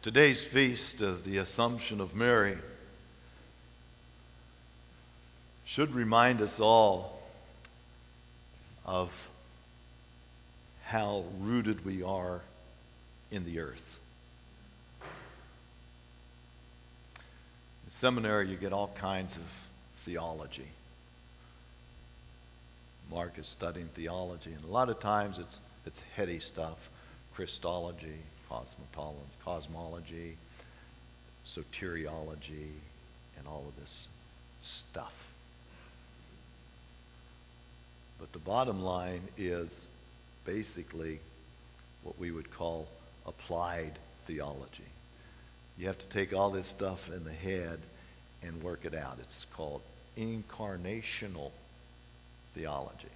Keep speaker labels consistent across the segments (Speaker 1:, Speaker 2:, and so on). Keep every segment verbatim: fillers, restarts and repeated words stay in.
Speaker 1: Today's feast of the Assumption of Mary should remind us all of how rooted we are in the earth. In seminary, you get all kinds of theology. Mark is studying theology, and a lot of times it's it's heady stuff: Christology, cosmetology, cosmology, soteriology, and all of this stuff. But the bottom line is basically what we would call applied theology. You have to take all this stuff in the head and work it out. It's called incarnational theology.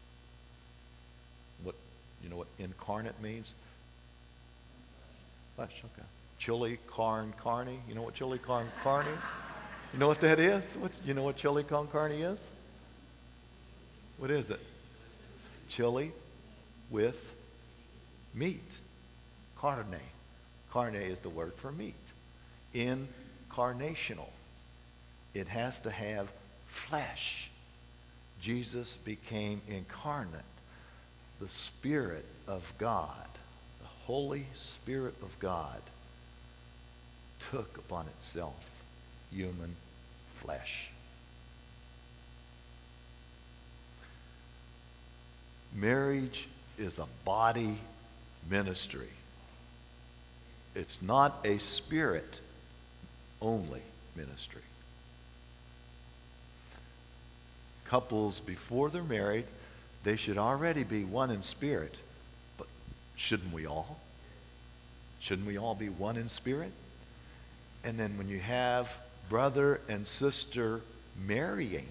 Speaker 1: What you know what incarnate means? Flesh, okay. Chili con carne. You know what chili con carne? You know what that is? What's, you know what chili con carne is? What is it? Chili with meat. Carne. Carne is the word for meat. Incarnational. It has to have flesh. Jesus became incarnate. The Spirit of God, the Holy Spirit of God, took upon itself human flesh. Marriage is a body ministry. It's not a spirit only ministry. Couples, before they're married, they should already be one in spirit. But shouldn't we all? Shouldn't we all be one in spirit? And then when you have brother and sister marrying,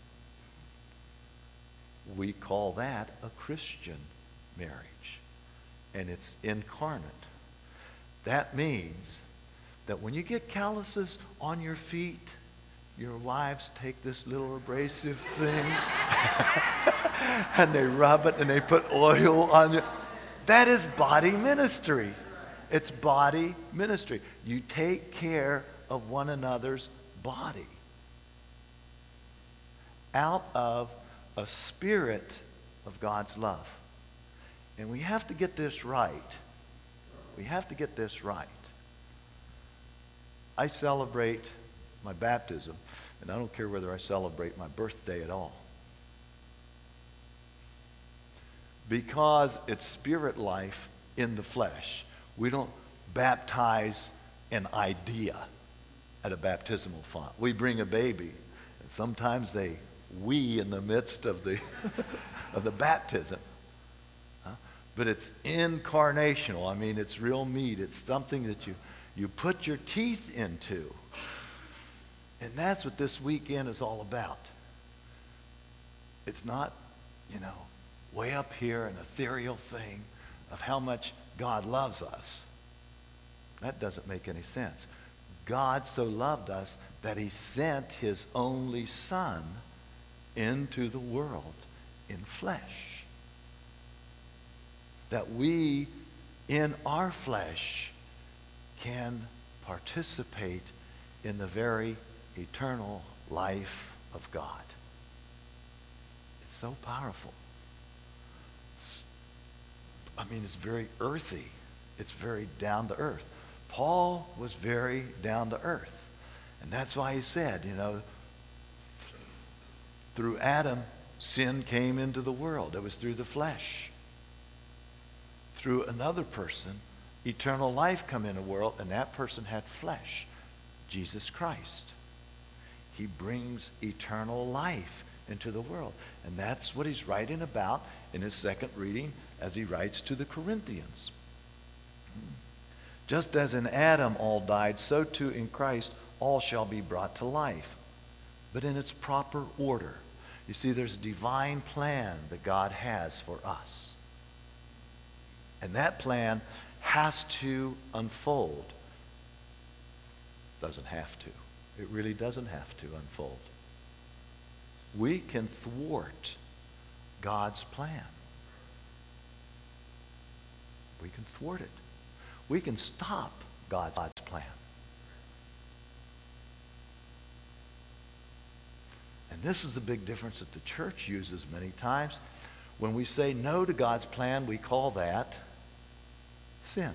Speaker 1: we call that a Christian marriage. And it's incarnate. That means that when you get calluses on your feet, your wives take this little abrasive thing and they rub it and they put oil on you. That is body ministry. It's body ministry. You take care of one another's body out of a spirit of God's love. And we have to get this right. We have to get this right. I celebrate my baptism, and I don't care whether I celebrate my birthday at all. Because it's spirit life in the flesh. We don't baptize an idea at a baptismal font. We bring a baby, and sometimes they wee in the midst of the of the baptism. Huh? But it's incarnational. I mean, it's real meat. It's something that you, you put your teeth into. And that's what this weekend is all about. It's not, you know, way up here, an ethereal thing of how much God loves us. That doesn't make any sense. God so loved us that he sent his only Son into the world in flesh. That we, in our flesh, can participate in the very eternal life of God. It's so powerful. It's, I mean, it's very earthy. It's very down to earth. Paul was very down to earth. And that's why he said, you know, through Adam, sin came into the world. It was through the flesh. Through another person, eternal life come in the world, and that person had flesh, Jesus Christ. He brings eternal life into the world. And that's what he's writing about in his second reading as he writes to the Corinthians. Just as in Adam all died, so too in Christ all shall be brought to life, but in its proper order. You see, there's a divine plan that God has for us. And that plan has to unfold. Doesn't have to. It really doesn't have to unfold. We can thwart God's plan. We can thwart it. We can stop God's plan. And this is the big difference that the church uses many times. When we say no to God's plan, we call that sin.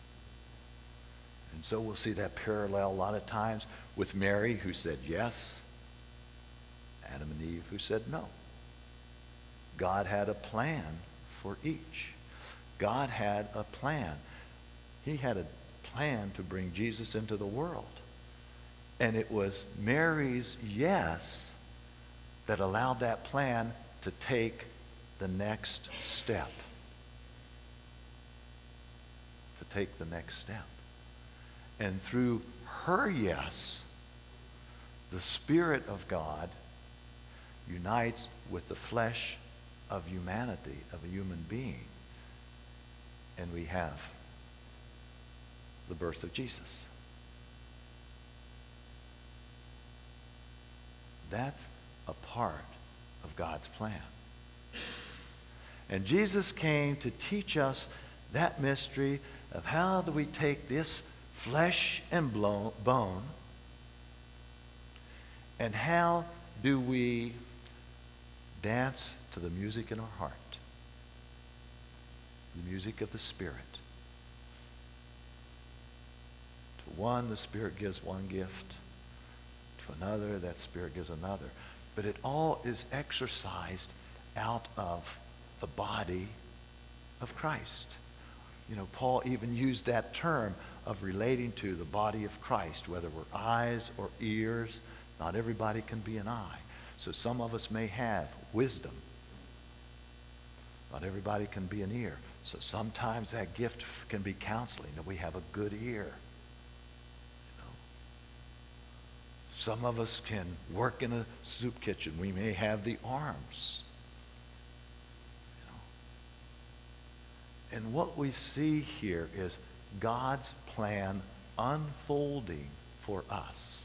Speaker 1: And so we'll see that parallel a lot of times with Mary, who said yes, Adam and Eve, who said no. God had a plan for each. God had a plan. He had a plan to bring Jesus into the world. And it was Mary's yes that allowed that plan to take the next step. To take the next step. And through her yes, the Spirit of God unites with the flesh of humanity, of a human being. And we have the birth of Jesus. That's a part of God's plan. And Jesus came to teach us that mystery of how do we take this flesh and bone, and how do we dance to the music in our heart, the music of the Spirit. To one, the Spirit gives one gift. To another, that Spirit gives another. But it all is exercised out of the body of Christ. You know, Paul even used that term of relating to the body of Christ, whether we're eyes or ears. Not everybody can be an eye. So some of us may have wisdom. Not everybody can be an ear. So sometimes that gift can be counseling, that we have a good ear. You know. Some of us can work in a soup kitchen. We may have the arms. You know. And what we see here is God's plan unfolding for us.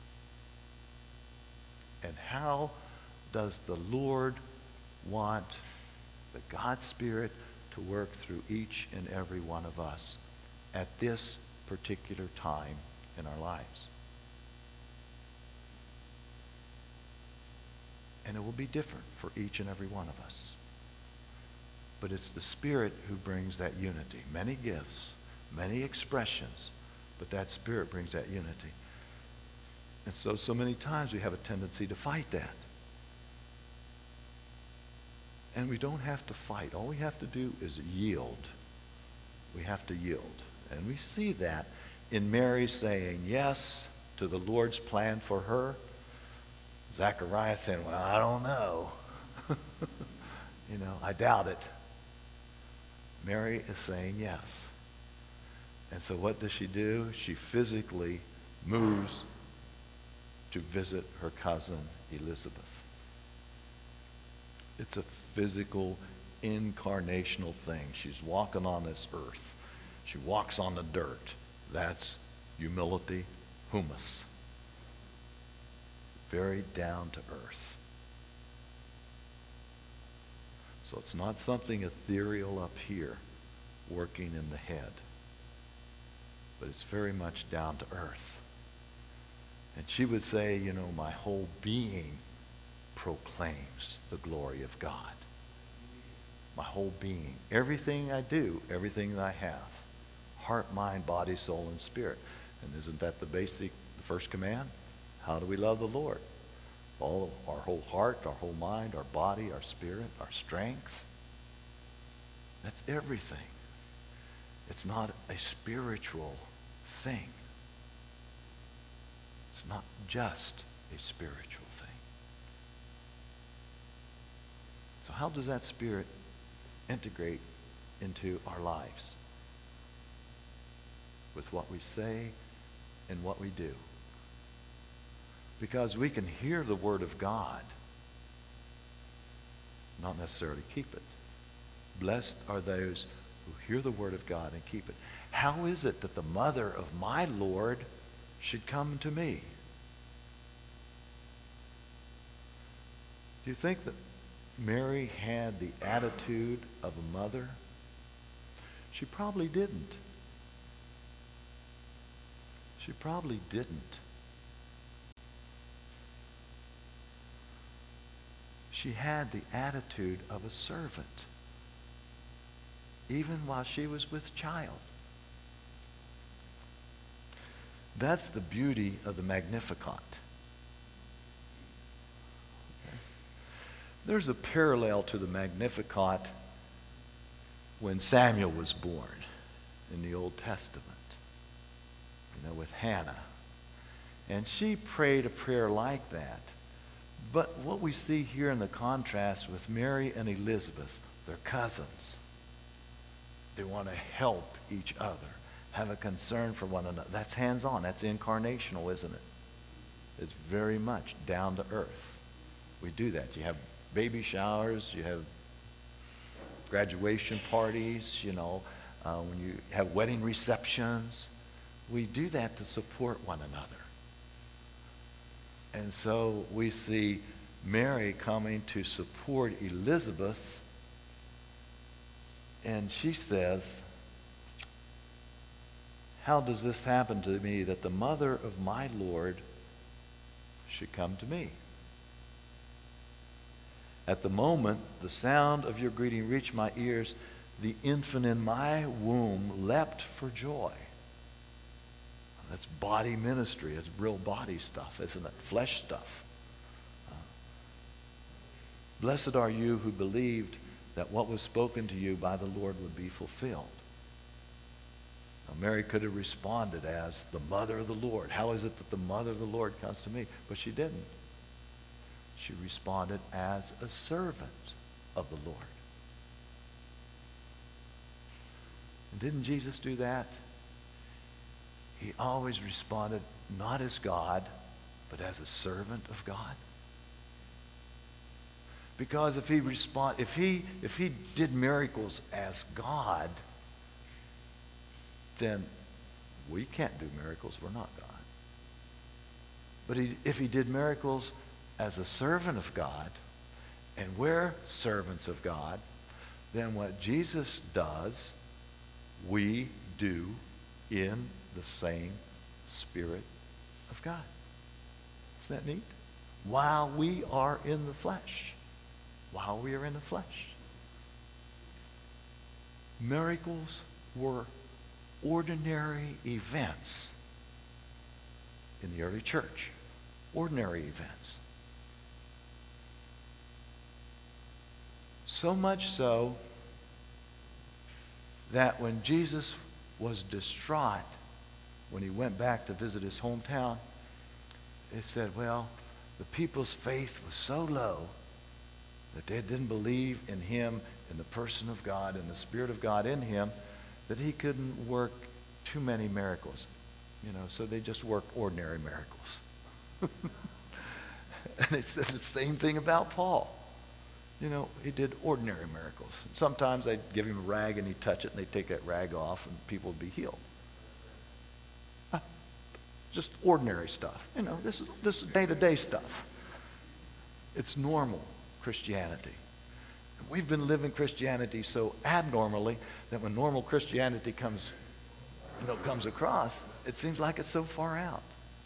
Speaker 1: And how does the Lord want the God Spirit to work through each and every one of us at this particular time in our lives? And it will be different for each and every one of us. But it's the Spirit who brings that unity. Many gifts, many expressions, but that Spirit brings that unity. And so, so many times we have a tendency to fight that. And we don't have to fight. All we have to do is yield. We have to yield. And we see that in Mary saying yes to the Lord's plan for her. Zachariah saying, well, I don't know. You know, I doubt it. Mary is saying yes. And so what does she do? She physically moves to visit her cousin Elizabeth. It's a physical, incarnational thing. She's walking on this earth. She walks on the dirt. That's humility, humus. Very down to earth. So it's not something ethereal up here working in the head, but it's very much down to earth. And she would say, you know, my whole being proclaims the glory of God. My whole being. Everything I do, everything that I have. Heart, mind, body, soul, and spirit. And isn't that the basic, the first command? How do we love the Lord? All our whole heart, our whole mind, our body, our spirit, our strength. That's everything. It's not a spiritual thing. It's not just a spiritual thing. So how does that Spirit integrate into our lives? With what we say and what we do. Because we can hear the Word of God, not necessarily keep it. Blessed are those who hear the Word of God and keep it. How is it that the mother of my Lord should come to me? Do you think that Mary had the attitude of a mother? She probably didn't. She probably didn't. She had the attitude of a servant, even while she was with child. That's the beauty of the Magnificat. Okay. There's a parallel to the Magnificat when Samuel was born in the Old Testament, you know, with Hannah. And she prayed a prayer like that. But what we see here in the contrast with Mary and Elizabeth, they're cousins. They want to help each other, have a concern for one another. That's hands-on. That's incarnational, isn't it? It's very much down to earth. We do that. You have baby showers. You have graduation parties, you know, uh, when you have wedding receptions. We do that to support one another. And so we see Mary coming to support Elizabeth, and she says, how does this happen to me that the mother of my Lord should come to me? At the moment the sound of your greeting reached my ears, the infant in my womb leapt for joy. That's body ministry. It's real body stuff, isn't it? Flesh stuff. Uh, Blessed are you who believed that what was spoken to you by the Lord would be fulfilled. Now, Mary could have responded as the mother of the Lord. How is it that the mother of the Lord comes to me? But she didn't. She responded as a servant of the Lord. And didn't Jesus do that? He always responded not as God, but as a servant of God. Because if he respond, if he if he did miracles as God, then we can't do miracles. We're not God. But he, if he did miracles as a servant of God, and we're servants of God, then what Jesus does, we do in the same Spirit of God. Isn't that neat? While we are in the flesh. While we are in the flesh. Miracles were ordinary events in the early church. Ordinary events. So much so that when Jesus was distraught, when he went back to visit his hometown, it said, well, the people's faith was so low that they didn't believe in him, in the person of God, in the Spirit of God in him, that he couldn't work too many miracles. You know, so they just worked ordinary miracles. And it says the same thing about Paul. You know, he did ordinary miracles. Sometimes they'd give him a rag and he'd touch it and they'd take that rag off and people would be healed. Just ordinary stuff. You know, this is this is day-to-day stuff. It's normal Christianity. We've been living Christianity so abnormally that when normal Christianity comes, you know, comes across, it seems like it's so far out.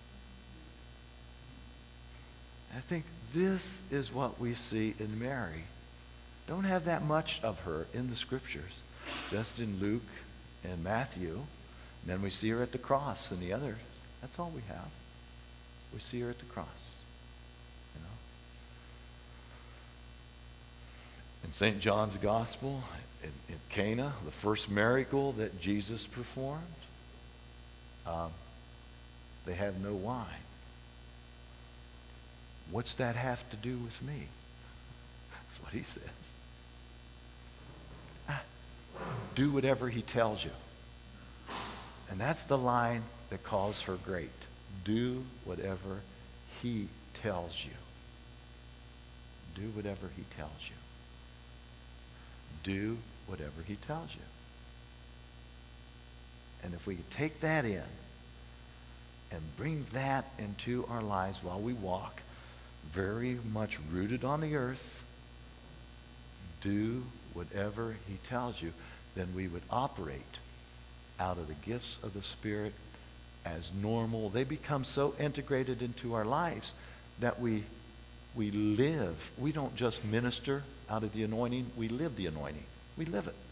Speaker 1: I think this is what we see in Mary. Don't have that much of her in the scriptures, just in Luke and Matthew. And then we see her at the cross and the others. That's all we have. We see her at the cross. You know. In Saint John's Gospel, in, in Cana, the first miracle that Jesus performed, um, they have no wine. What's that have to do with me? That's what he says. Ah, do whatever he tells you. And that's the line that calls her great. Do whatever he tells you. Do whatever he tells you. Do whatever he tells you. And if we take that in and bring that into our lives while we walk, very much rooted on the earth, do whatever he tells you, then we would operate out of the gifts of the Spirit as normal. They become so integrated into our lives that we, we live. We don't just minister out of the anointing. We live the anointing. We live it.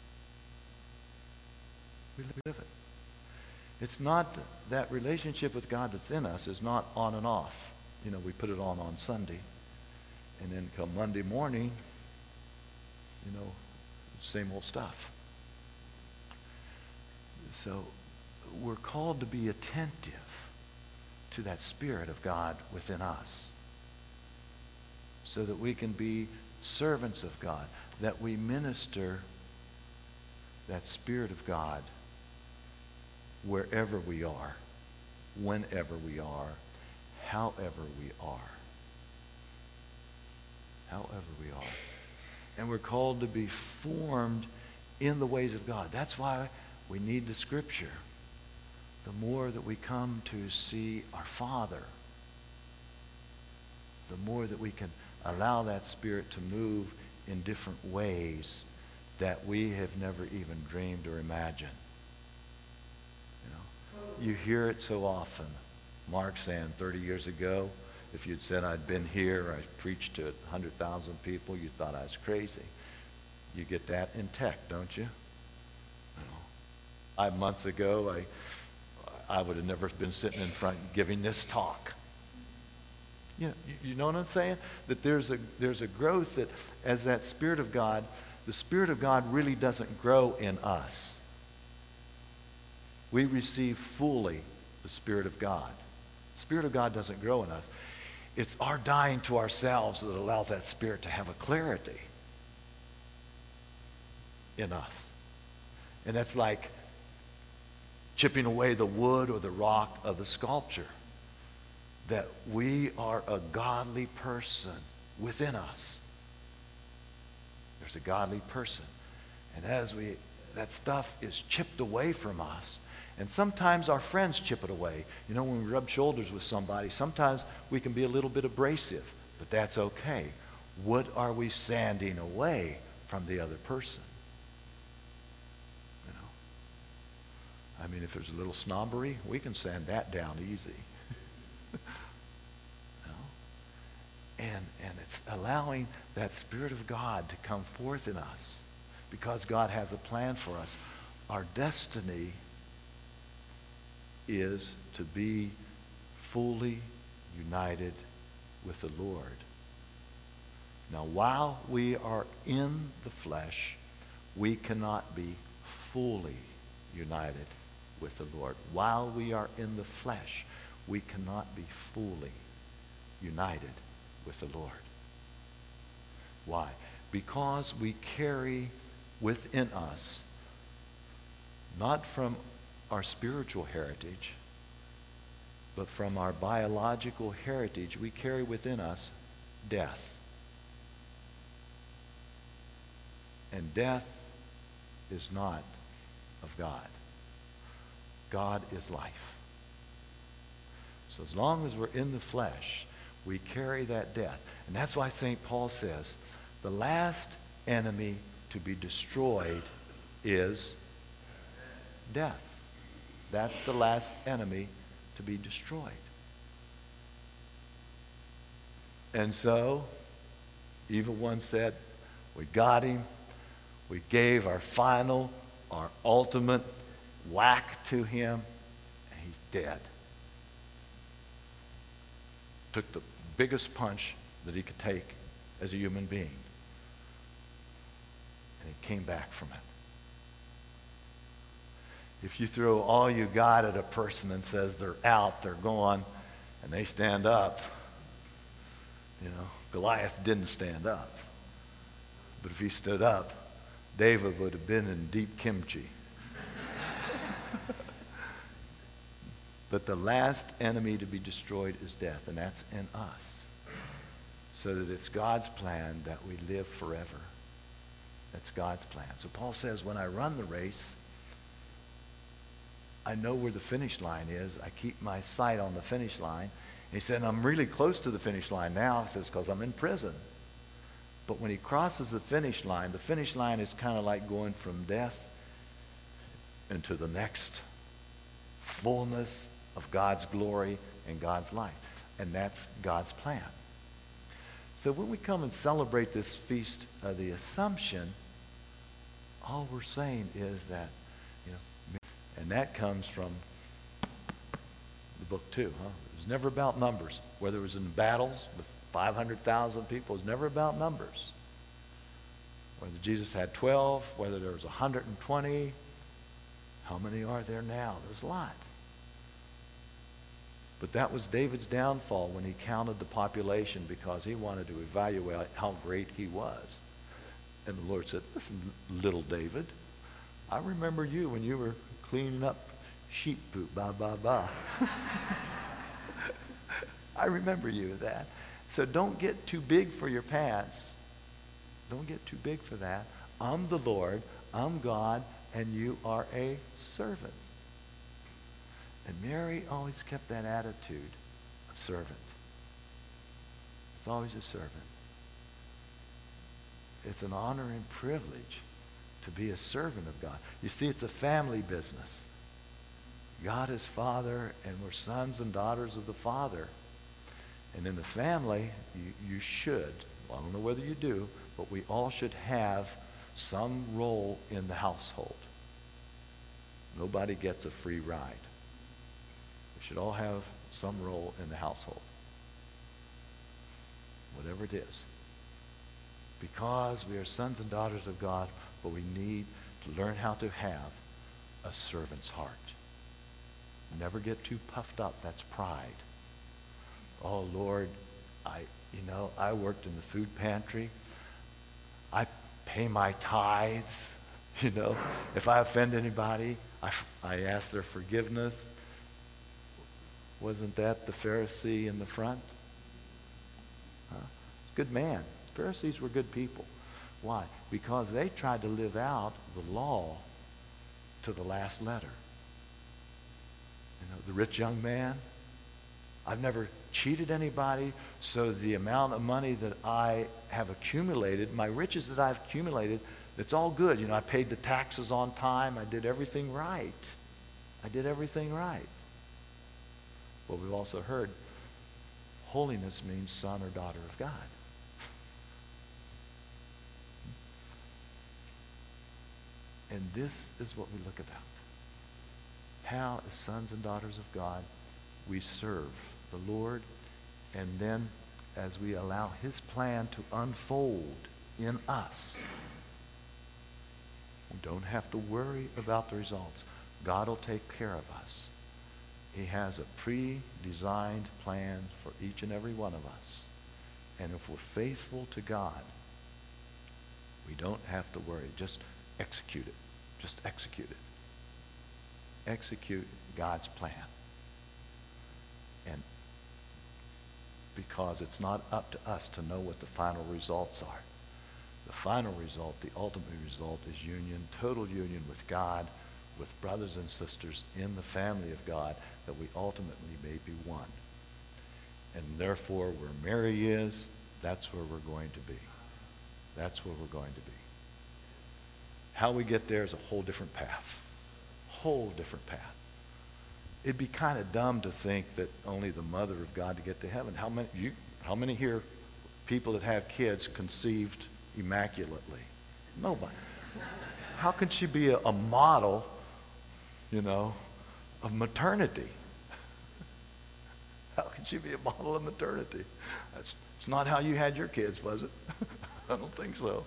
Speaker 1: We live it. It's not that relationship with God that's in us is not on and off. You know, we put it on on Sunday. And then come Monday morning, you know, same old stuff. So we're called to be attentive to that Spirit of God within us so that we can be servants of God, that we minister that Spirit of God wherever we are, whenever we are, however we are. However we are. And we're called to be formed in the ways of God. That's why we need the Scripture. The more that we come to see our Father, the more that we can allow that Spirit to move in different ways that we have never even dreamed or imagined. You know, you hear it so often. Mark saying thirty years ago, if you'd said I'd been here, I preached to one hundred thousand people, you thought I was crazy. You get that in tech, don't you? You know, five months ago, I, I would have never been sitting in front giving this talk. You know, you, you know what I'm saying? That there's a, there's a growth that as that Spirit of God, the Spirit of God really doesn't grow in us. We receive fully the Spirit of God. The Spirit of God doesn't grow in us. It's our dying to ourselves that allows that Spirit to have a clarity in us. And that's like chipping away the wood or the rock of the sculpture. That we are a godly person within us. There's a godly person. And as we, that stuff is chipped away from us, and sometimes our friends chip it away. You know, when we rub shoulders with somebody, sometimes we can be a little bit abrasive, but that's okay. What are we sanding away from the other person? You know, I mean, if there's a little snobbery, we can sand that down easy. You know? And, and it's allowing that Spirit of God to come forth in us because God has a plan for us. Our destiny is to be fully united with the Lord. Now, while we are in the flesh, we cannot be fully united with the Lord. While we are in the flesh, we cannot be fully united with the Lord. Why? Because we carry within us, not from our spiritual heritage, but from our biological heritage, we carry within us death. And death is not of God. God is life. So as long as we're in the flesh, we carry that death. And that's why Saint Paul says, the last enemy to be destroyed is death. That's the last enemy to be destroyed. And so, evil one said, we got him. We gave our final, our ultimate whack to him, and he's dead. Took the biggest punch that he could take as a human being. And he came back from it. If you throw all you got at a person and says they're out, they're gone, and they stand up, you know, Goliath didn't stand up. But if he stood up, David would have been in deep kimchi. But the last enemy to be destroyed is death, and that's in us. So that it's God's plan that we live forever. That's God's plan. So Paul says, when I run the race, I know where the finish line is. I keep my sight on the finish line. And he said, I'm really close to the finish line now. He says, because I'm in prison. But when he crosses the finish line, the finish line is kind of like going from death into the next fullness of God's glory and God's light. And that's God's plan. So when we come and celebrate this feast of the Assumption, all we're saying is that, you know, and that comes from the book too, huh? It was never about numbers. Whether it was in battles with five hundred thousand people, it was never about numbers. Whether Jesus had twelve, whether there was one hundred twenty, how many are there now? There's lots. But that was David's downfall when he counted the population because he wanted to evaluate how great he was. And the Lord said, listen, little David, I remember you when you were cleaning up sheep poop, ba, ba, ba. I remember you that. So don't get too big for your pants. Don't get too big for that. I'm the Lord, I'm God, and you are a servant. And Mary always kept that attitude, a servant. It's always a servant. It's an honor and privilege to be a servant of God. You see, it's a family business. God is Father, and we're sons and daughters of the Father. And in the family, you, you should, well, I don't know whether you do, but we all should have some role in the household. Nobody gets a free ride. We should all have some role in the household. Whatever it is. Because we are sons and daughters of God, but we need to learn how to have a servant's heart. Never get too puffed up. That's pride. Oh, Lord, I, you know, I worked in the food pantry. I pay my tithes. You know, if I offend anybody, I, I ask their forgiveness. Wasn't that the Pharisee in the front? Huh? Good man. Pharisees were good people. Why? Because they tried to live out the law to the last letter. You know, the rich young man, I've never cheated anybody, so the amount of money that I have accumulated, my riches that I've accumulated, it's all good. You know, I paid the taxes on time. I did everything right. I did everything right. Well, we've also heard holiness means son or daughter of God. And this is what we look about. How, as sons and daughters of God, we serve the Lord, and then as we allow his plan to unfold in us, we don't have to worry about the results. God will take care of us. He has a pre-designed plan for each and every one of us. And if we're faithful to God, we don't have to worry. Just execute it. Just execute it. Execute God's plan. And because it's not up to us to know what the final results are. The final result, the ultimate result, is union, total union with God, with brothers and sisters in the family of God, that we ultimately may be one. And therefore, where Mary is, that's where we're going to be. That's where we're going to be. How we get there is a whole different path. Whole different path. It'd be kind of dumb to think that only the mother of God to get to heaven. How many you how many here people that have kids conceived immaculately? Nobody. How can she be a, a model, you know, of maternity? How can she be a model of maternity? That's it's not how you had your kids, was it? I don't think so.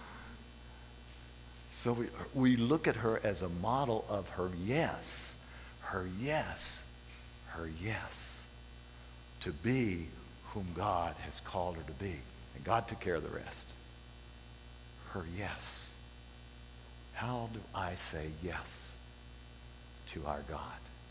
Speaker 1: So we, we look at her as a model of her yes, her yes, her yes, to be whom God has called her to be. And God took care of the rest. Her yes. How do I say yes to our God?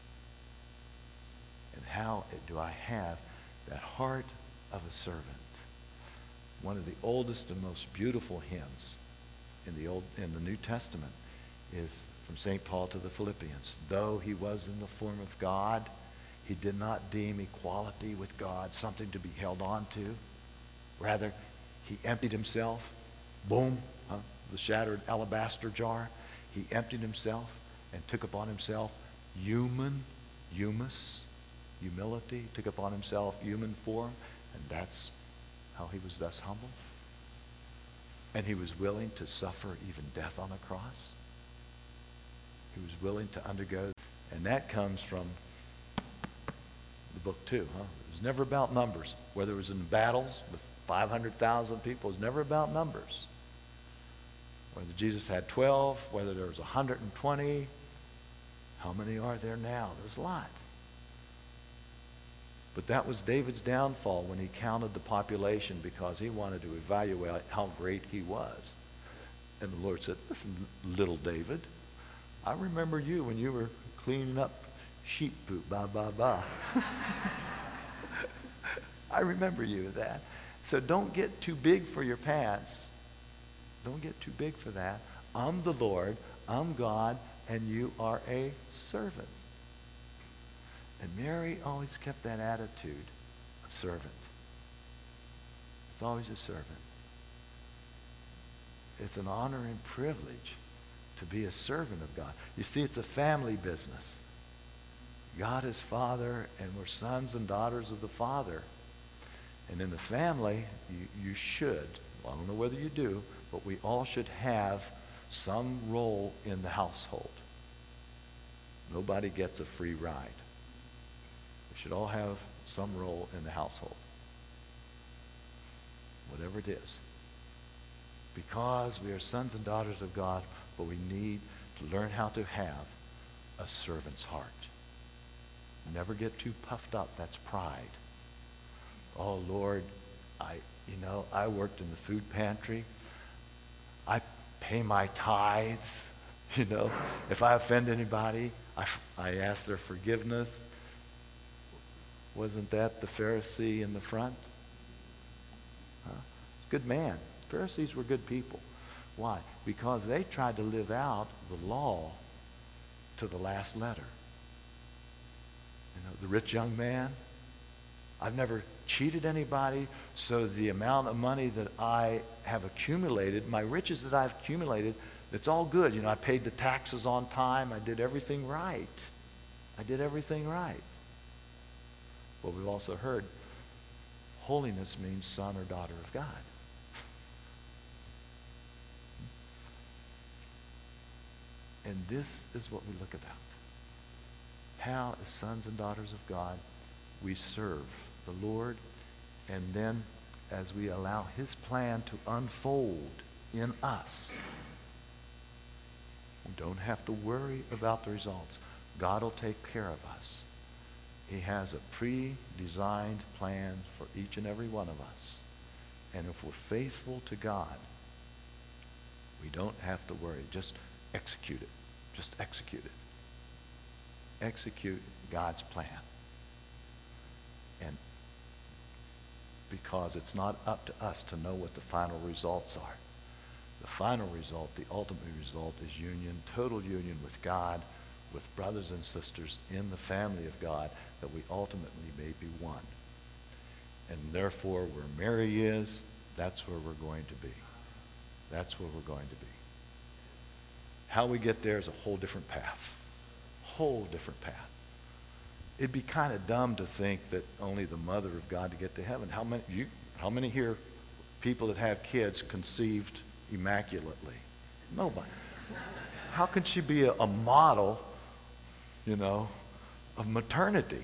Speaker 1: And how do I have that heart of a servant? One of the oldest and most beautiful hymns in the old in the New Testament is from Saint Paul to the Philippians. Though he was in the form of God, he did not deem equality with God something to be held on to. Rather, he emptied himself. Boom, huh? The shattered alabaster jar. He emptied himself and took upon himself human, humus, humility, took upon himself human form, and that's how he was thus humble. And he was willing to suffer even death on a cross. He was willing to undergo, and that comes from the book too, huh? It was never about numbers. Whether it was in battles with five hundred thousand people, it was never about numbers. Whether Jesus had twelve, whether there was one hundred twenty, how many are there now? There's lots. But that was David's downfall when he counted the population, because he wanted to evaluate how great he was. And the Lord said, listen, little David, I remember you when you were cleaning up sheep poop, ba, ba, ba. I remember you with that. So don't get too big for your pants. Don't get too big for that. I'm the Lord, I'm God, and you are a servant. And Mary always kept that attitude, a servant. It's always a servant. It's an honor and privilege to be a servant of God. You see, it's a family business. God is Father, and we're sons and daughters of the Father. And in the family, you, you should, well, I don't know whether you do, but we all should have some role in the household. Nobody gets a free ride. We should all have some role in the household. Whatever it is. Because we are sons and daughters of God, but we need to learn how to have a servant's heart. Never get too puffed up. That's pride. Oh, Lord, I, you know, I worked in the food pantry. I pay my tithes. You know, if I offend anybody, I, I ask their forgiveness. Wasn't that the Pharisee in the front? Huh? Good man. Pharisees were good people. Why? Because they tried to live out the law to the last letter. You know, the rich young man, I've never cheated anybody, so the amount of money that I have accumulated, my riches that I've accumulated, it's all good. You know, I paid the taxes on time. I did everything right. I did everything right. But we've also heard holiness means son or daughter of God. And this is what we look about. How, as sons and daughters of God, we serve the Lord, and then as we allow his plan to unfold in us, we don't have to worry about the results. God will take care of us. He has a pre-designed plan for each and every one of us. And if we're faithful to God, we don't have to worry. Just execute it. Just execute it. Execute God's plan. And because it's not up to us to know what the final results are. The final result, the ultimate result, is union, total union with God, with brothers and sisters in the family of God, that we ultimately may be one. And therefore, where Mary is, that's where we're going to be. That's where we're going to be. How we get there is a whole different path. Whole different path. It'd be kind of dumb to think that only the mother of God to get to heaven. How many, you, how many here, people that have kids, conceived immaculately? Nobody. How can she be a, a model, you know, of maternity?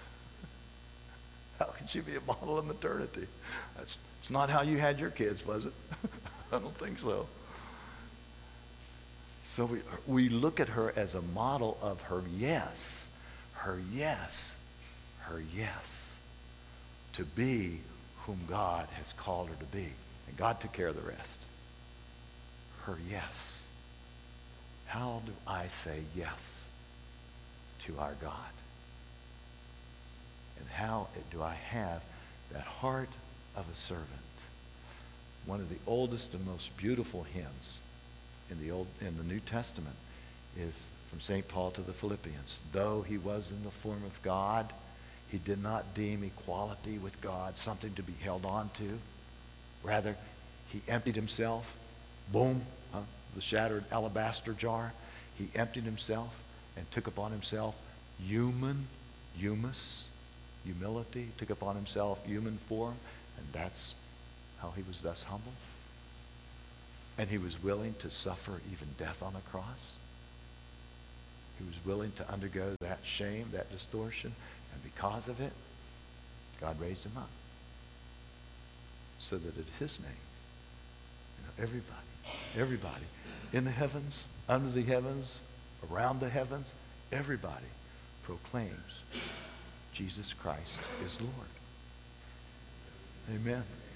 Speaker 1: How can she be a model of maternity? That's, it's not how you had your kids, was it? I don't think so. So we, we look at her as a model of her yes, her yes, her yes, to be whom God has called her to be. And God took care of the rest. Her yes. How do I say yes to our God? And how do I have that heart of a servant? One of the oldest and most beautiful hymns in the Old, in the New Testament is from Saint Paul to the Philippians. Though he was in the form of God, he did not deem equality with God something to be held on to. Rather, he emptied himself. Boom, huh? The shattered alabaster jar. He emptied himself and took upon himself human, humus, humility, took upon himself human form, and that's how he was thus humble. And he was willing to suffer even death on a cross. He was willing to undergo that shame, that distortion, and because of it, God raised him up. So that at his name, you know, everybody, everybody in the heavens, under the heavens, around the heavens, everybody proclaims Jesus Christ is Lord. Amen.